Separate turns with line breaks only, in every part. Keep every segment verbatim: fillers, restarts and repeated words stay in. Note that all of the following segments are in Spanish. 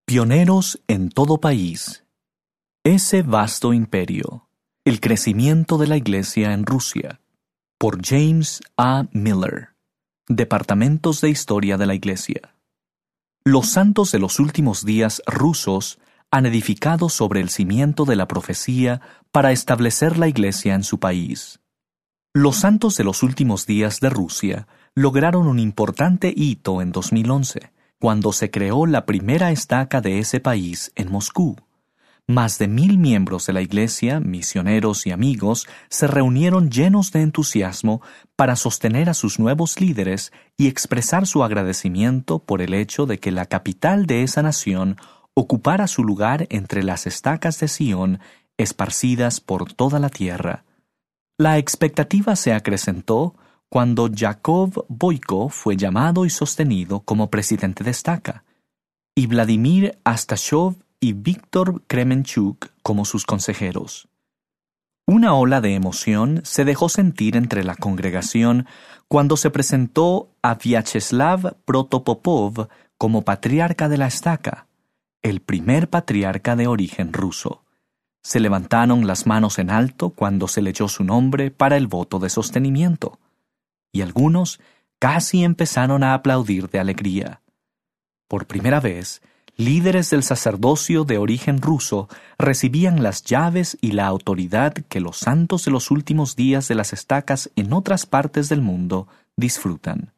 Pioneros en todo país. Ese vasto imperio. El crecimiento de la Iglesia en Rusia. Por James A. Miller. Departamentos de Historia de la Iglesia. Los santos de los últimos días rusos han edificado sobre el cimiento de la profecía para establecer la Iglesia en su país. Los santos de los últimos días de Rusia lograron un importante hito en dos mil once, cuando se creó la primera estaca de ese país en Moscú. Más de mil miembros de la Iglesia, misioneros y amigos, se reunieron llenos de entusiasmo para sostener a sus nuevos líderes y expresar su agradecimiento por el hecho de que la capital de esa nación ocupara su lugar entre las estacas de Sion esparcidas por toda la tierra. La expectativa se acrecentó cuando Yakov Boyko fue llamado y sostenido como presidente de estaca, y Vladimir Astashov y Víctor Kremenchuk como sus consejeros. Una ola de emoción se dejó sentir entre la congregación cuando se presentó a Vyacheslav Protopopov como patriarca de la estaca, el primer patriarca de origen ruso. Se levantaron las manos en alto cuando se leyó su nombre para el voto de sostenimiento, y algunos casi empezaron a aplaudir de alegría. Por primera vez, líderes del sacerdocio de origen ruso recibían las llaves y la autoridad que los santos de los últimos días de las estacas en otras partes del mundo disfrutan.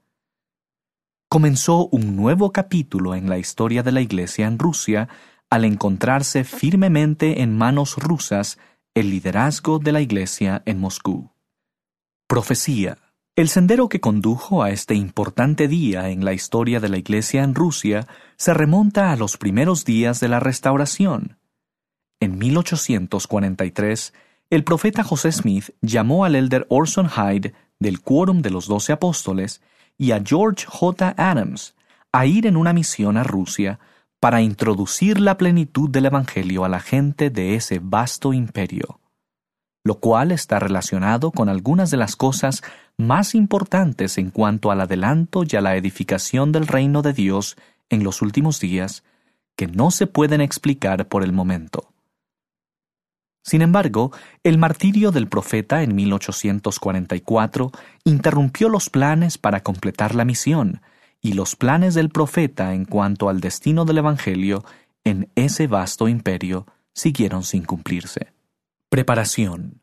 Comenzó un nuevo capítulo en la historia de la Iglesia en Rusia al encontrarse firmemente en manos rusas el liderazgo de la Iglesia en Moscú. Profecía. El sendero que condujo a este importante día en la historia de la Iglesia en Rusia se remonta a los primeros días de la Restauración. En mil ochocientos cuarenta y tres, el profeta José Smith llamó al elder Orson Hyde del Quórum de los Doce Apóstoles y a George J. Adams a ir en una misión a Rusia para introducir la plenitud del Evangelio a la gente de ese vasto imperio, lo cual está relacionado con algunas de las cosas más importantes en cuanto al adelanto y a la edificación del reino de Dios en los últimos días, que no se pueden explicar por el momento. Sin embargo, el martirio del profeta en mil ochocientos cuarenta y cuatro interrumpió los planes para completar la misión, y los planes del profeta en cuanto al destino del Evangelio en ese vasto imperio siguieron sin cumplirse. Preparación.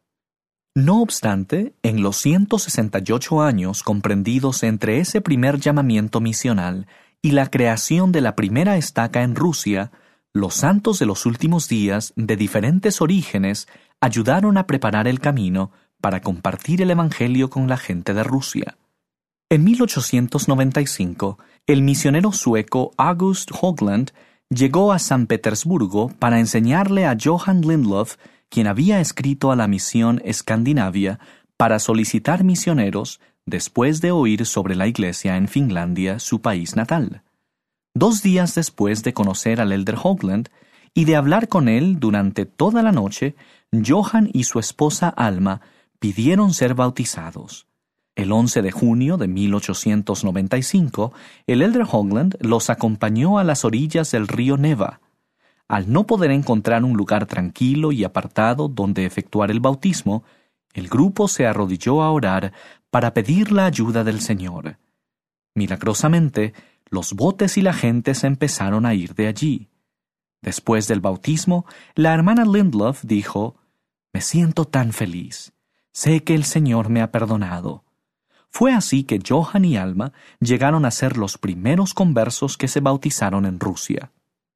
No obstante, en los ciento sesenta y ocho años comprendidos entre ese primer llamamiento misional y la creación de la primera estaca en Rusia, los santos de los últimos días de diferentes orígenes ayudaron a preparar el camino para compartir el Evangelio con la gente de Rusia. En mil ochocientos noventa y cinco, el misionero sueco August Högland llegó a San Petersburgo para enseñarle a Johan Lindlof, quien había escrito a la misión Escandinavia para solicitar misioneros después de oír sobre la iglesia en Finlandia, su país natal. Dos días después de conocer al elder Högland y de hablar con él durante toda la noche, Johan y su esposa Alma pidieron ser bautizados. El once de junio de mil ochocientos noventa y cinco, el elder Högland los acompañó a las orillas del río Neva. Al no poder encontrar un lugar tranquilo y apartado donde efectuar el bautismo, el grupo se arrodilló a orar para pedir la ayuda del Señor. Milagrosamente, los botes y la gente se empezaron a ir de allí. Después del bautismo, la hermana Lindlof dijo: «Me siento tan feliz. Sé que el Señor me ha perdonado». Fue así que Johan y Alma llegaron a ser los primeros conversos que se bautizaron en Rusia.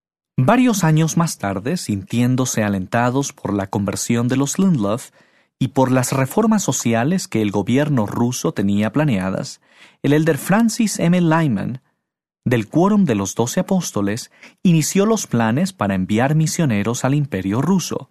Varios años más tarde, sintiéndose alentados por la conversión de los Lindlof y por las reformas sociales que el gobierno ruso tenía planeadas, el elder Francis M. Lyman, del Quórum de los Doce Apóstoles, inició los planes para enviar misioneros al Imperio ruso.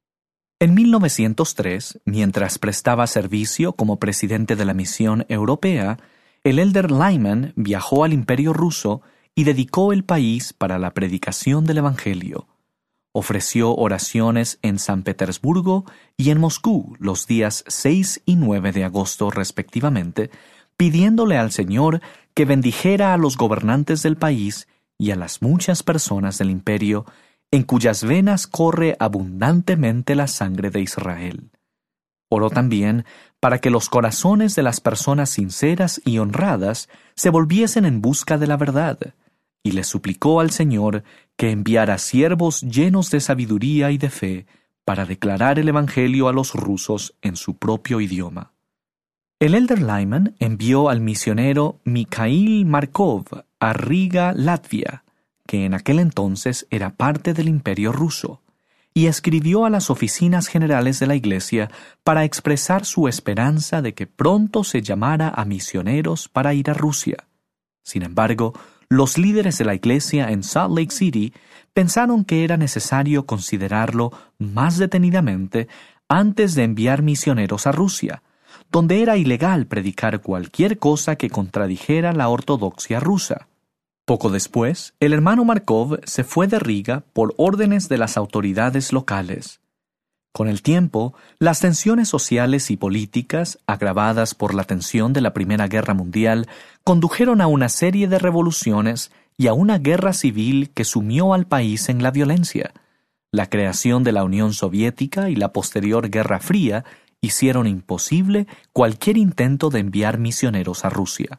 En mil novecientos tres, mientras prestaba servicio como presidente de la Misión Europea, el elder Lyman viajó al Imperio ruso y dedicó el país para la predicación del Evangelio. Ofreció oraciones en San Petersburgo y en Moscú los días seis y nueve de agosto respectivamente, pidiéndole al Señor que bendijera a los gobernantes del país y a las muchas personas del imperio, en cuyas venas corre abundantemente la sangre de Israel. Oró también para que los corazones de las personas sinceras y honradas se volviesen en busca de la verdad, y le suplicó al Señor que enviara siervos llenos de sabiduría y de fe para declarar el Evangelio a los rusos en su propio idioma. El elder Lyman envió al misionero Mikhail Markov a Riga, Latvia, que en aquel entonces era parte del Imperio ruso, y escribió a las oficinas generales de la Iglesia para expresar su esperanza de que pronto se llamara a misioneros para ir a Rusia. Sin embargo, los líderes de la Iglesia en Salt Lake City pensaron que era necesario considerarlo más detenidamente antes de enviar misioneros a Rusia, donde era ilegal predicar cualquier cosa que contradijera la ortodoxia rusa. Poco después, el hermano Markov se fue de Riga por órdenes de las autoridades locales. Con el tiempo, las tensiones sociales y políticas, agravadas por la tensión de la Primera Guerra Mundial, condujeron a una serie de revoluciones y a una guerra civil que sumió al país en la violencia. La creación de la Unión Soviética y la posterior Guerra Fría hicieron imposible cualquier intento de enviar misioneros a Rusia.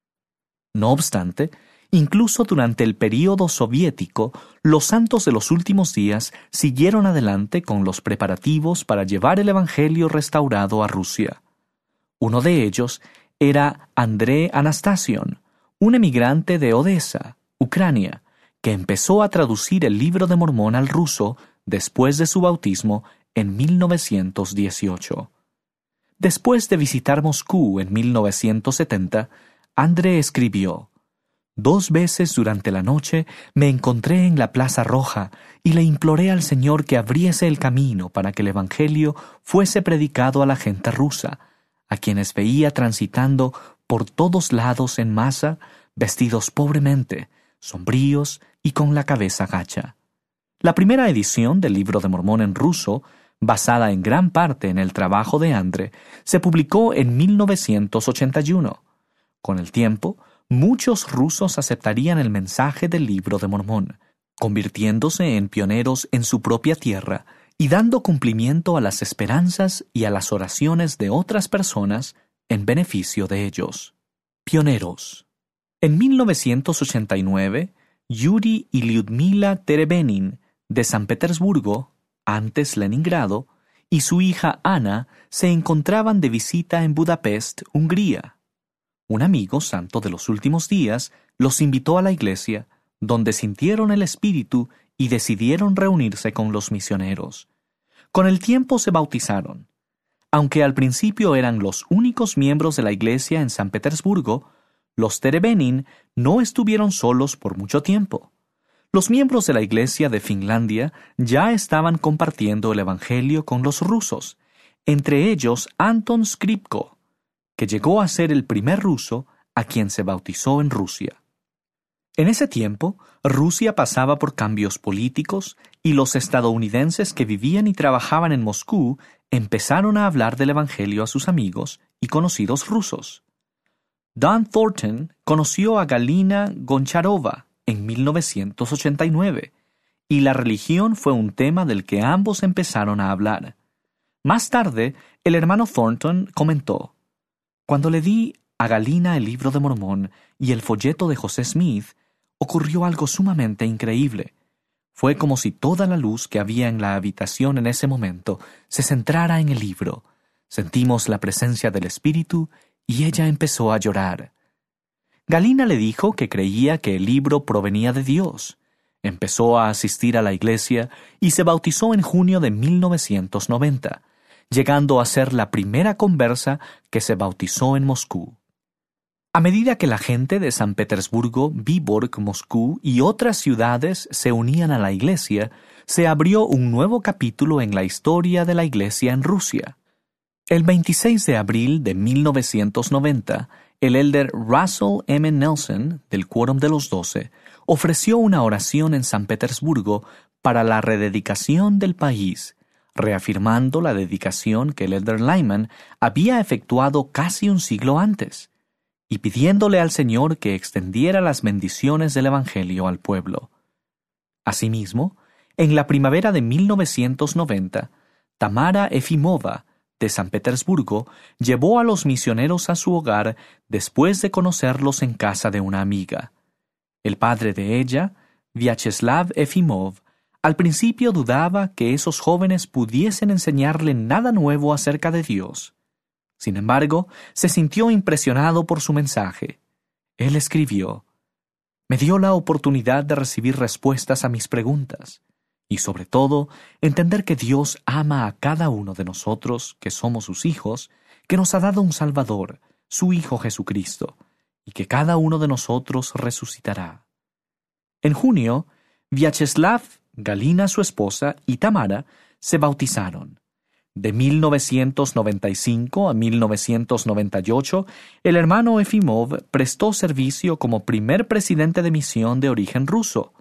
No obstante, incluso durante el período soviético, los santos de los últimos días siguieron adelante con los preparativos para llevar el Evangelio restaurado a Rusia. Uno de ellos era André Anastasion, un emigrante de Odessa, Ucrania, que empezó a traducir el Libro de Mormón al ruso después de su bautismo en mil novecientos dieciocho. Después de visitar Moscú en mil novecientos setenta, André escribió: «Dos veces durante la noche me encontré en la Plaza Roja y le imploré al Señor que abriese el camino para que el Evangelio fuese predicado a la gente rusa, a quienes veía transitando por todos lados en masa, vestidos pobremente, sombríos y con la cabeza gacha». La primera edición del Libro de Mormón en ruso, basada en gran parte en el trabajo de André, se publicó en mil novecientos ochenta y uno. Con el tiempo, muchos rusos aceptarían el mensaje del Libro de Mormón, convirtiéndose en pioneros en su propia tierra y dando cumplimiento a las esperanzas y a las oraciones de otras personas en beneficio de ellos. Pioneros. En mil novecientos ochenta y nueve, Yuri y Lyudmila Terebenin, de San Petersburgo, antes Leningrado, y su hija Ana se encontraban de visita en Budapest, Hungría. Un amigo santo de los últimos días los invitó a la iglesia, donde sintieron el Espíritu y decidieron reunirse con los misioneros. Con el tiempo se bautizaron. Aunque al principio eran los únicos miembros de la iglesia en San Petersburgo, los Terebenin no estuvieron solos por mucho tiempo. Los miembros de la iglesia de Finlandia ya estaban compartiendo el evangelio con los rusos, entre ellos Anton Skripko, que llegó a ser el primer ruso a quien se bautizó en Rusia. En ese tiempo, Rusia pasaba por cambios políticos y los estadounidenses que vivían y trabajaban en Moscú empezaron a hablar del evangelio a sus amigos y conocidos rusos. Don Thornton conoció a Galina Goncharova en mil novecientos ochenta y nueve, y la religión fue un tema del que ambos empezaron a hablar. Más tarde, el hermano Thornton comentó: «Cuando le di a Galina el Libro de Mormón y el folleto de José Smith, ocurrió algo sumamente increíble. Fue como si toda la luz que había en la habitación en ese momento se centrara en el libro. Sentimos la presencia del Espíritu y ella empezó a llorar». Galina le dijo que creía que el libro provenía de Dios. Empezó a asistir a la iglesia y se bautizó en junio de mil novecientos noventa, llegando a ser la primera conversa que se bautizó en Moscú. A medida que la gente de San Petersburgo, Viborg, Moscú y otras ciudades se unían a la iglesia, se abrió un nuevo capítulo en la historia de la iglesia en Rusia. El veintiséis de abril de mil novecientos noventa, el elder Russell M. Nelson, del Quórum de los Doce, ofreció una oración en San Petersburgo para la rededicación del país, reafirmando la dedicación que el elder Lyman había efectuado casi un siglo antes. y pidiéndole al Señor que extendiera las bendiciones del Evangelio al pueblo. Asimismo, en la primavera de mil novecientos noventa, Tamara Efimova, de San Petersburgo, llevó a los misioneros a su hogar después de conocerlos en casa de una amiga. El padre de ella, Vyacheslav Efimov, al principio dudaba que esos jóvenes pudiesen enseñarle nada nuevo acerca de Dios. Sin embargo, se sintió impresionado por su mensaje. Él escribió: «Me dio la oportunidad de recibir respuestas a mis preguntas y, sobre todo, entender que Dios ama a cada uno de nosotros, que somos sus hijos, que nos ha dado un Salvador, su Hijo Jesucristo, y que cada uno de nosotros resucitará». En junio, Vyacheslav, Galina su esposa y Tamara se bautizaron. De mil novecientos noventa y cinco a mil novecientos noventa y ocho, el hermano Efimov prestó servicio como primer presidente de misión de origen ruso.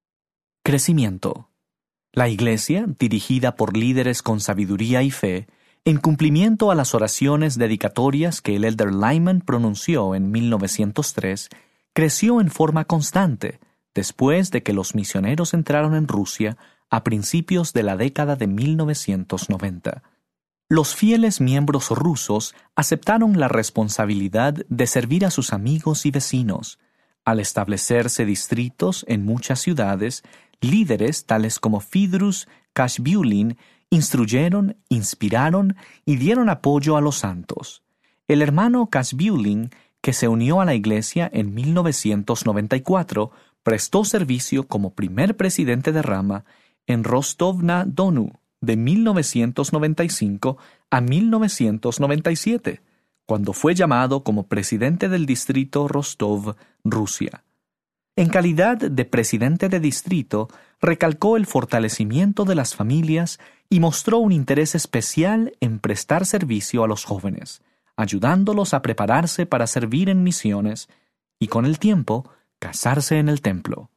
Crecimiento. La Iglesia, dirigida por líderes con sabiduría y fe, en cumplimiento a las oraciones dedicatorias que el elder Lyman pronunció en mil novecientos tres, creció en forma constante después de que los misioneros entraron en Rusia a principios de la década de mil novecientos noventa. Los fieles miembros rusos aceptaron la responsabilidad de servir a sus amigos y vecinos. Al establecerse distritos en muchas ciudades, líderes tales como Fidrus Kashbiulin instruyeron, inspiraron y dieron apoyo a los santos. El hermano Kashbiulin, que se unió a la Iglesia en mil novecientos noventa y cuatro, prestó servicio como primer presidente de rama en Rostov-na-Donu de mil novecientos noventa y cinco a mil novecientos noventa y siete, cuando fue llamado como presidente del distrito Rostov, Rusia. En calidad de presidente de distrito, recalcó el fortalecimiento de las familias y mostró un interés especial en prestar servicio a los jóvenes, ayudándolos a prepararse para servir en misiones y, con el tiempo, casarse en el templo.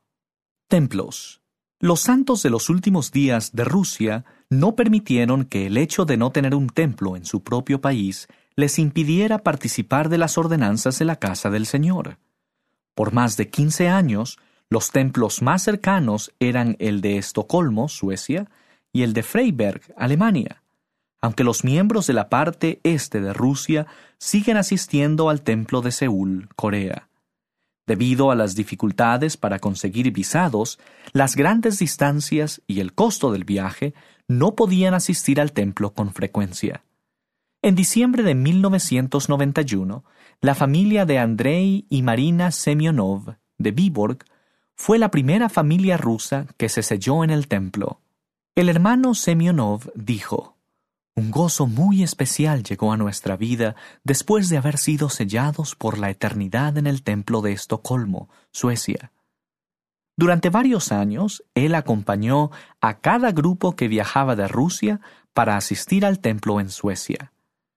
Templos. Los santos de los últimos días de Rusia no permitieron que el hecho de no tener un templo en su propio país les impidiera participar de las ordenanzas de la casa del Señor. Por más de quince años, los templos más cercanos eran el de Estocolmo, Suecia, y el de Freiberg, Alemania, aunque los miembros de la parte este de Rusia siguen asistiendo al templo de Seúl, Corea. Debido a las dificultades para conseguir visados, las grandes distancias y el costo del viaje, no podían asistir al templo con frecuencia. En diciembre de mil novecientos noventa y uno, la familia de Andrei y Marina Semyonov, de Vyborg, fue la primera familia rusa que se selló en el templo. El hermano Semyonov dijo: «Un gozo muy especial llegó a nuestra vida después de haber sido sellados por la eternidad en el templo de Estocolmo, Suecia». Durante varios años, él acompañó a cada grupo que viajaba de Rusia para asistir al templo en Suecia.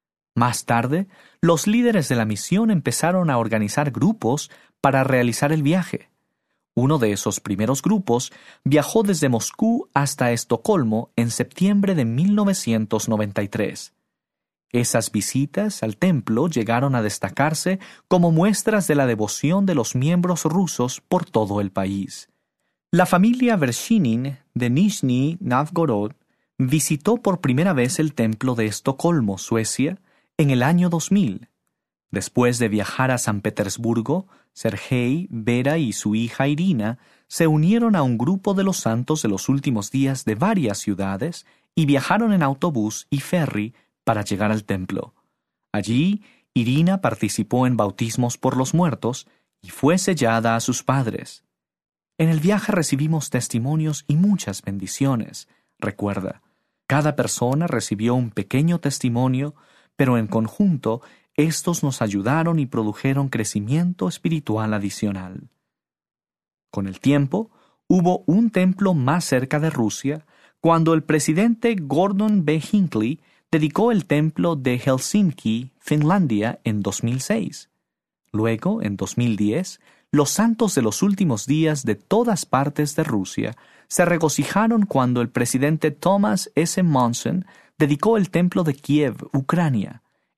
Más tarde, los líderes de la misión empezaron a organizar grupos para realizar el viaje. Uno de esos primeros grupos viajó desde Moscú hasta Estocolmo en septiembre de mil novecientos noventa y tres. Esas visitas al templo llegaron a destacarse como muestras de la devoción de los miembros rusos por todo el país. La familia Vershinin de Nizhny Novgorod visitó por primera vez el templo de Estocolmo, Suecia, en el año dos mil. Después de viajar a San Petersburgo, Sergei, Vera y su hija Irina se unieron a un grupo de los santos de los últimos días de varias ciudades y viajaron en autobús y ferry para llegar al templo. Allí, Irina participó en bautismos por los muertos y fue sellada a sus padres. En el viaje recibimos testimonios y muchas bendiciones, recuerda. Cada persona recibió un pequeño testimonio, pero en conjunto estos nos ayudaron y produjeron crecimiento espiritual adicional. Con el tiempo, hubo un templo más cerca de Rusia cuando el presidente Gordon B. Hinckley dedicó el templo de Helsinki, Finlandia, en dos mil seis. Luego, en dos mil diez, los santos de los últimos días de todas partes de Rusia se regocijaron cuando el presidente Thomas S. Monson dedicó el templo de Kiev, Ucrania,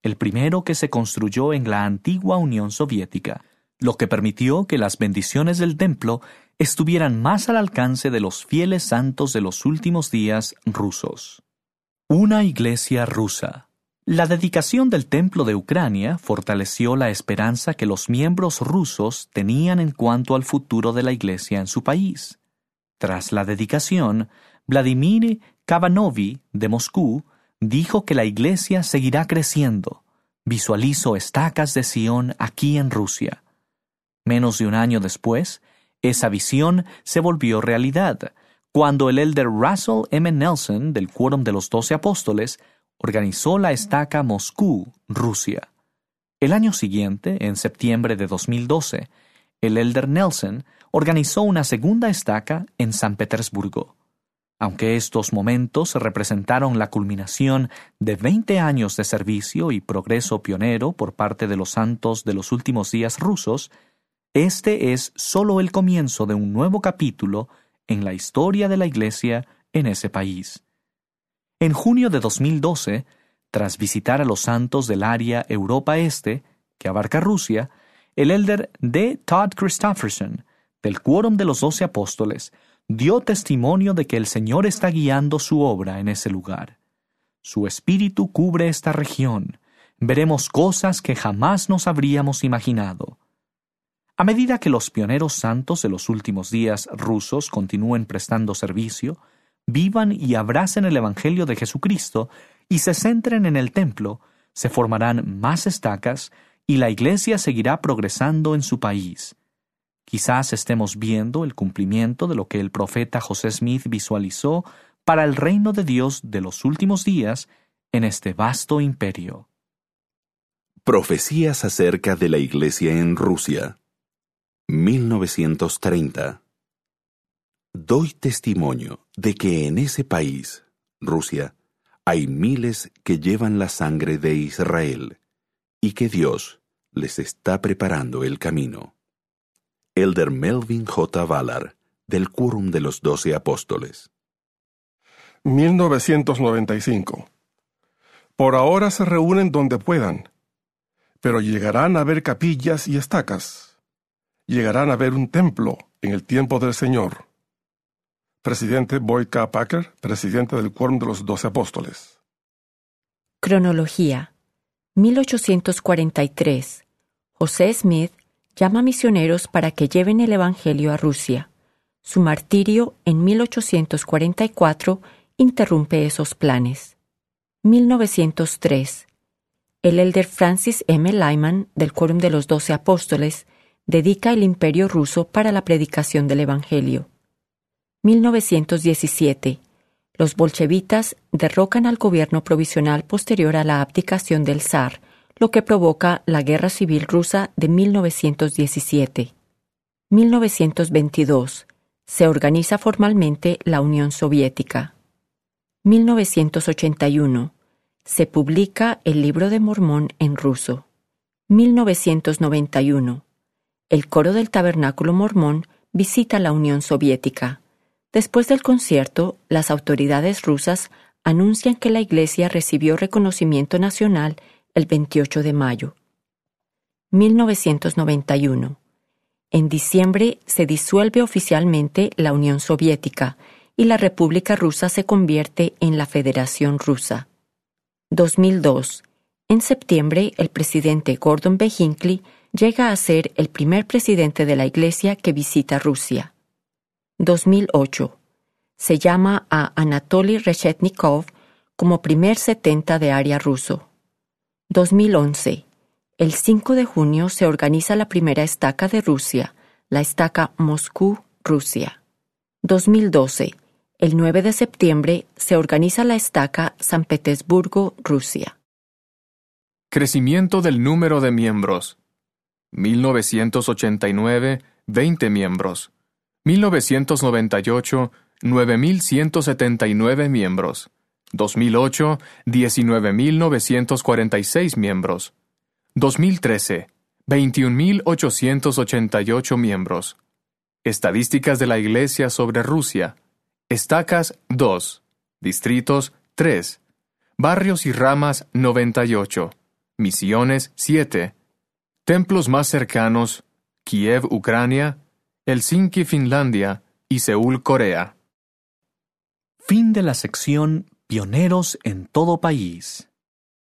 el primero que se construyó en la antigua Unión Soviética, lo que permitió que las bendiciones del templo estuvieran más al alcance de los fieles santos de los últimos días rusos. Una iglesia rusa. La dedicación del templo de Ucrania fortaleció la esperanza que los miembros rusos tenían en cuanto al futuro de la iglesia en su país. Tras la dedicación, Vladimir Kavanovy de Moscú dijo que la iglesia seguirá creciendo. Visualizo estacas de Sion aquí en Rusia. Menos de un año después, esa visión se volvió realidad, cuando el elder Russell M. Nelson del Quórum de los Doce Apóstoles organizó la estaca Moscú, Rusia. El año siguiente, en septiembre de dos mil doce, el elder Nelson organizó una segunda estaca en San Petersburgo. Aunque estos momentos representaron la culminación de veinte años de servicio y progreso pionero por parte de los santos de los últimos días rusos, este es solo el comienzo de un nuevo capítulo en la historia de la Iglesia en ese país. En junio de dos mil doce, tras visitar a los santos del área Europa Este, que abarca Rusia, el elder D. Todd Christofferson, del Quórum de los Doce Apóstoles, dio testimonio de que el Señor está guiando su obra en ese lugar. Su espíritu cubre esta región. Veremos cosas que jamás nos habríamos imaginado. A medida que los pioneros santos de los últimos días rusos continúen prestando servicio, vivan y abracen el Evangelio de Jesucristo y se centren en el templo, se formarán más estacas y la Iglesia seguirá progresando en su país. Quizás estemos viendo el cumplimiento de lo que el profeta José Smith visualizó para el reino de Dios de los últimos días en este vasto imperio.
Profecías acerca de la Iglesia en Rusia. mil novecientos treinta. Doy testimonio de que en ese país, Rusia, hay miles que llevan la sangre de Israel y que Dios les está preparando el camino. Elder Melvin J. Ballard, del Quórum de los Doce Apóstoles.
mil novecientos noventa y cinco. Por ahora se reúnen donde puedan, pero llegarán a ver capillas y estacas. Llegarán a ver un templo en el tiempo del Señor. Presidente Boyd K. Packer, presidente del Quórum de los Doce Apóstoles.
Cronología. mil ochocientos cuarenta y tres. José Smith llama misioneros para que lleven el Evangelio a Rusia. Su martirio en mil ochocientos cuarenta y cuatro interrumpe esos planes. mil novecientos tres. El elder Francis M. Lyman, del Quórum de los Doce Apóstoles, dedica el Imperio ruso para la predicación del Evangelio. mil novecientos diecisiete. Los bolchevitas derrocan al gobierno provisional posterior a la abdicación del zar, lo que provoca la Guerra Civil Rusa de mil novecientos diecisiete. mil novecientos veintidós. Se organiza formalmente la Unión Soviética. mil novecientos ochenta y uno. Se publica el Libro de Mormón en ruso. mil novecientos noventa y uno. El coro del Tabernáculo Mormón visita la Unión Soviética. Después del concierto, las autoridades rusas anuncian que la Iglesia recibió reconocimiento nacional el veintiocho de mayo. mil novecientos noventa y uno. En diciembre se disuelve oficialmente la Unión Soviética y la República Rusa se convierte en la Federación Rusa. dos mil dos. En septiembre, el presidente Gordon B. Hinckley llega a ser el primer presidente de la Iglesia que visita Rusia. dos mil ocho. Se llama a Anatoly Reshetnikov como primer setenta de área ruso. dos mil once. El cinco de junio se organiza la primera estaca de Rusia, la estaca Moscú, Rusia. dos mil doce. El nueve de septiembre se organiza la estaca San Petersburgo, Rusia.
Crecimiento del número de miembros. mil novecientos ochenta y nueve, veinte miembros. mil novecientos noventa y ocho, nueve mil ciento setenta y nueve miembros. dos mil ocho, diecinueve mil novecientos cuarenta y seis miembros. dos mil trece, veintiún mil ochocientos ochenta y ocho miembros. Estadísticas de la Iglesia sobre Rusia. Estacas dos. Distritos tres. Barrios y ramas noventa y ocho. Misiones, siete. Templos más cercanos, Kiev, Ucrania, Helsinki, Finlandia y Seúl, Corea.
Fin de la sección Pioneros en todo país.